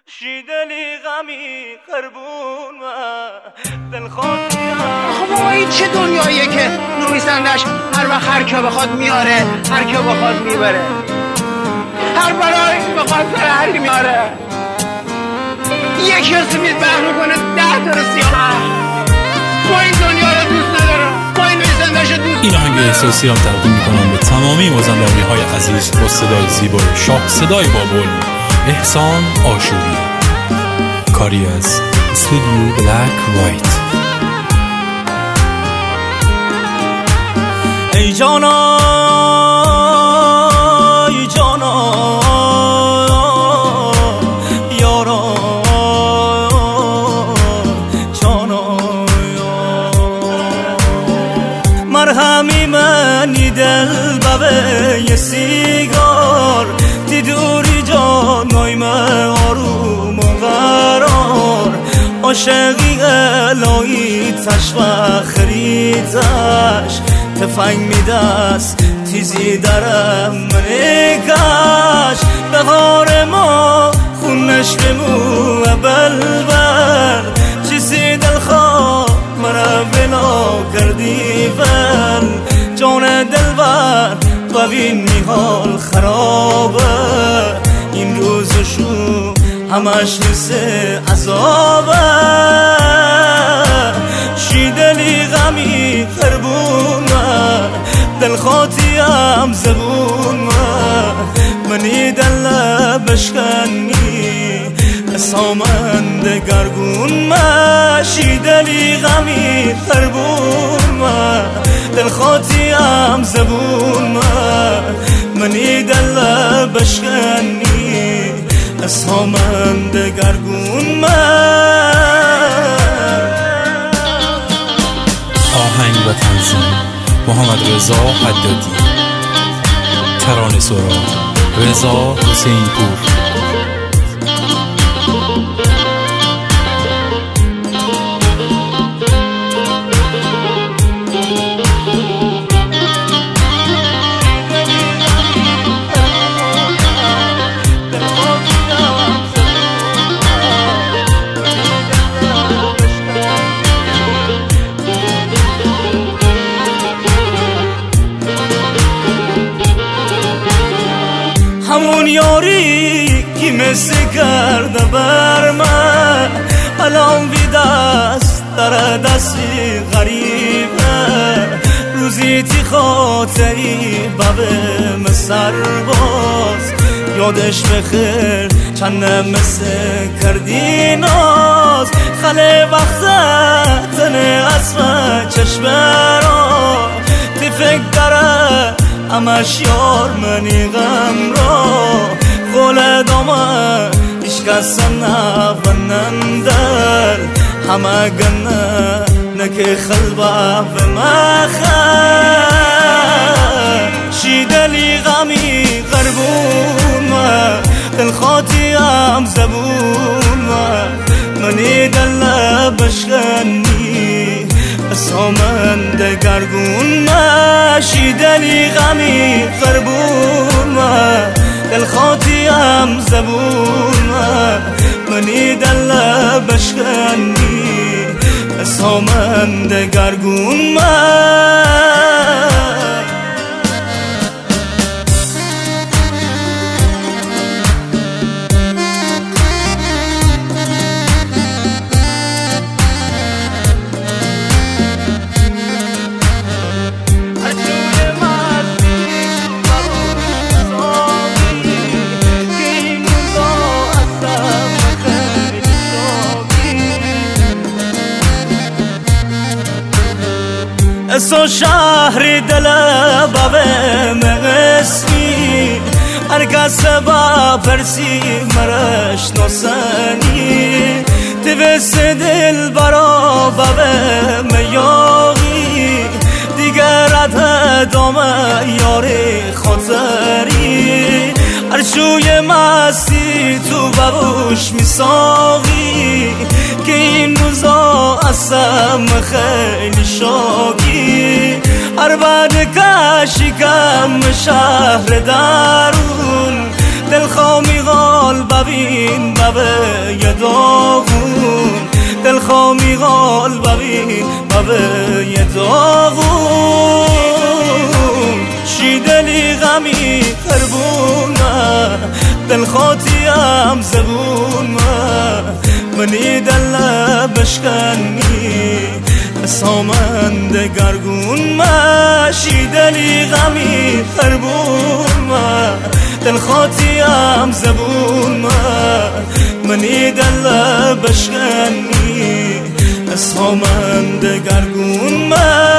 شیدلی غمی قربون و دلخواستی آقا این چه دنیاییه که نویسندش هر وقت هر که بخواد میاره، هر که بخواد میبره، هر برای بخواد بره هر که میاره. یکی از میز بحر میکنه 10 تا رو سیاه. با این دنیا رو دوست ندارم، با این نویسندش دوست. این آهنگ احساسی هم تقدیم میکنم به تمامی مازندرانی های عزیز با صدای زیبای شاه صدای بابل احسان آشوری، کاری از استودیو بلک وایت. ای جانا ای جانا یارا جانا مرهمی منی دل ببه یه سیگار دیدوری جانای من آروم و قرار عاشقی الهی تشوه خریدش تفنگ میدست تیزی درم منکش بهار ما خونش بمو بلبل چیزی دلخواه مرا بلا کردی بل جان دلبر ببین حال خرابه این روزشو همش حس عذابه شیدلی غمی قربون دلخواتیم زبون منی دل بشکنی اسامند گرگون شیدلی غمی قربون دلخواتیم زبون منی دل بشکنی اسامند گرگون آهنگ و تنظیم محمد رضا حدادی، ترانه سرا رضا حسین پور. همون یاری که مثل کرده بر من الان بی دست در دستی غریبه روزی تی خاطری ببه سرباز یادش بخیر چند مثل کردی ناز خله وقت تنه اسم چشم را تی فکر داره همش یار منی غم را قول دامه اشکست نبنن دل همه گنه نکه خلبه و مخن شیدلی غمی قربون دلخواتیم زبون منی دل بشکنی اسامند گرگون شیدلی غمی قربون دلخواتیم زبون منی دل بشکنی اسامند گرگون سو شهر دل بابه مغسنی هر کس با پرسی مرش نسانی توست دل برا بابه میاغی دیگر ات دامه یاری خاطری هر شوی مستی تو بابوش میساقی که این روزا اصلا خیلی شاکی هر بعد کشی کم شهر درون دلخوامی غال ببین ببه قال ببین ببه داغون چی دلی غمی خربون دل خاطیم زبون منی دل بشکنی سامند گرگون شی دلی غمی خربون دل خاطیم زبون منی دل بشکنی سامند گرگون